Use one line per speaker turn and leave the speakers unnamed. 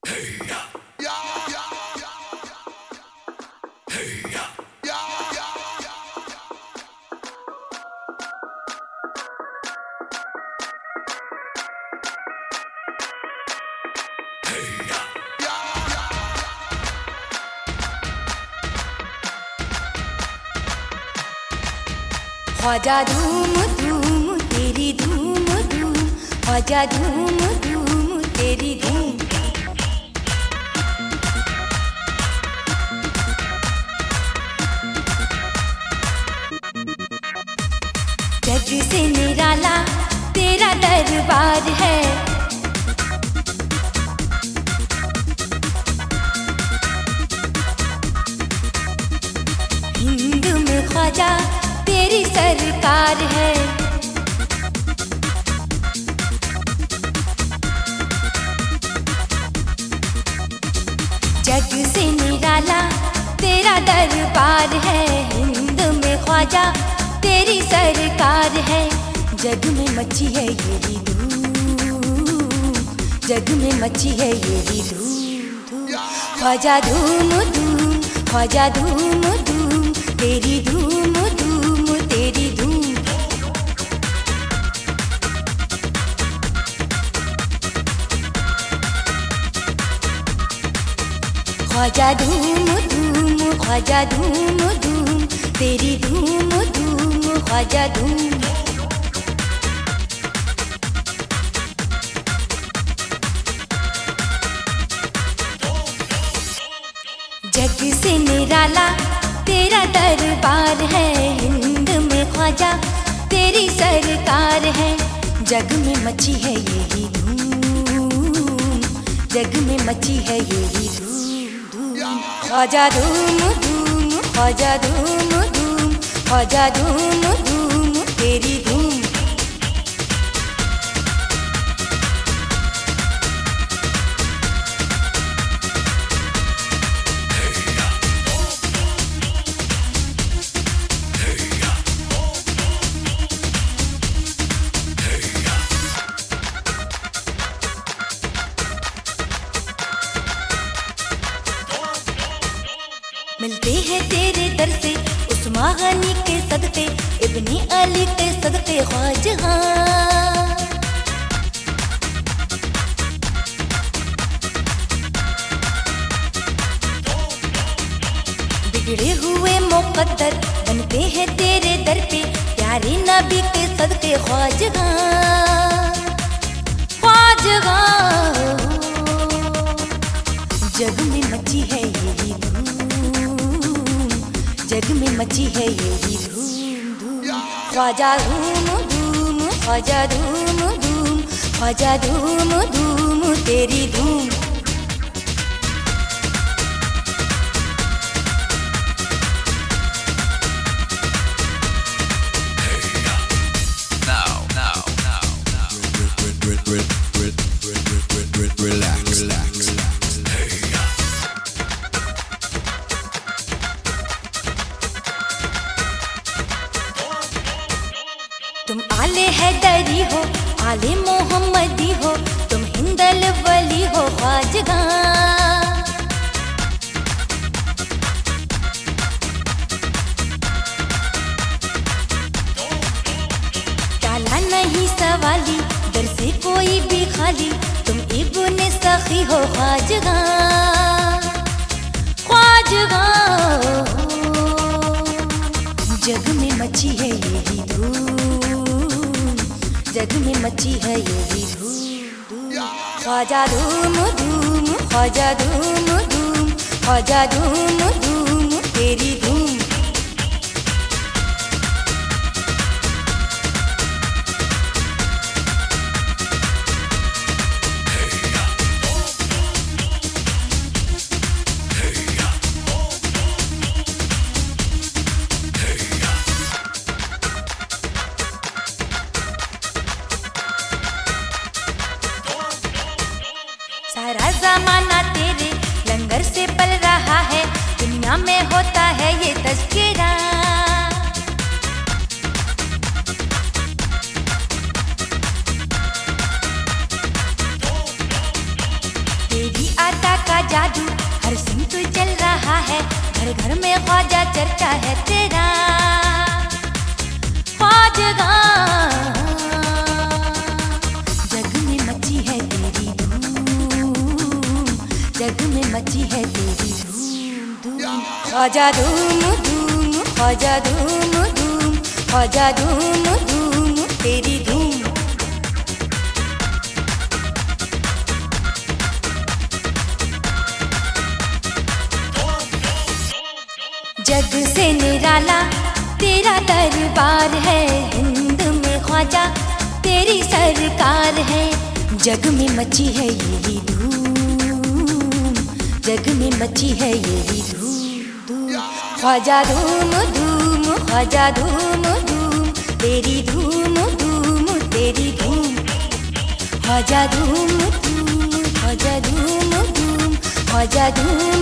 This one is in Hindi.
ख्वाजा धूम धूम तेरी धूम धूम, ख्वाजा धूम धूम तेरी धूम। जग से निराला तेरा दरबार है, हिंद में ख्वाजा तेरी सरकार है। जग से निराला तेरा दरबार है, हिंद में ख्वाजा तेरी सरकार है। जग में मची है ये धूम, जग में मची है ये धूम। ख्वाजा धूम धूम, ख्वाजा धूम धूम तेरी धूम धूम तेरी धूम। ख्वाजा धूम धूम, ख्वाजा धूम धूम तेरी धूम धूम, ख्वाजा धूम। जग से निराला तेरा दरबार है, हिंद में ख्वाजा तेरी सरकार है। जग में मची है यही धूम, जग में मची है यही धूम। ख्वाजा धूम धूम, ख्वाजा धूम धूम, ख्वाजा धूम धूम तेरी धूम। मिलते हैं तेरे दर से उस्मान गनी के सदके, इब्ने अली के सदके ख्वाजा। बिगड़े हुए मुकद्दर बनते हैं तेरे दर पे, प्यारे नबी के सदके ख्वाजा ख्वाजा। जग में मची है यही धूम, जग में मची है यही धूम धूम। ख्वाजा धूम धूम, ख्वाजा धूम धूम, ख्वाजा धूम धूम तेरी धूम। तुम आले हैदरी हो, आले मोहम्मदी हो, तुम हिंदल वली हो ख्वाजा। काला नहीं सवाली दर से कोई भी खाली, तुम इब्ने सखी हो ख्वाजा ख्वाजा। जग में मची है यही धूम, जग में मची है यही धूम। ख्वाजा धूम धूम, ख्वाजा धूम धूम, ख्वाजा धूम धूम तेरी धूम। सारा जमाना तेरे लंगर से पल रहा है, दुनिया में होता है ये तज़किरा। तेरी हर सिम तो चल रहा है, घर घर में ख्वाजा चर्चा है तेरा ख्वाजगा। जग में मची है तेरी धूम, जग में मची है तेरी धूम धूम। ख्वाजा धूम धूम, ख्वाजा धूम धूम, ख्वाजा धूम धूम तेरी धूम। जग से निराला तेरा दरबार है, हिंद में ख्वाजा तेरी सरकार है। जग में मची है यही धूम, जग में मची है यही धूम धूम। ख्वाजा धूम धूम, ख्वाजा धूम धूम तेरी धूम धूम तेरी धूम। ख्वाजा धूम धूम, ख्वाजा धूम धूम, ख्वाजा धूम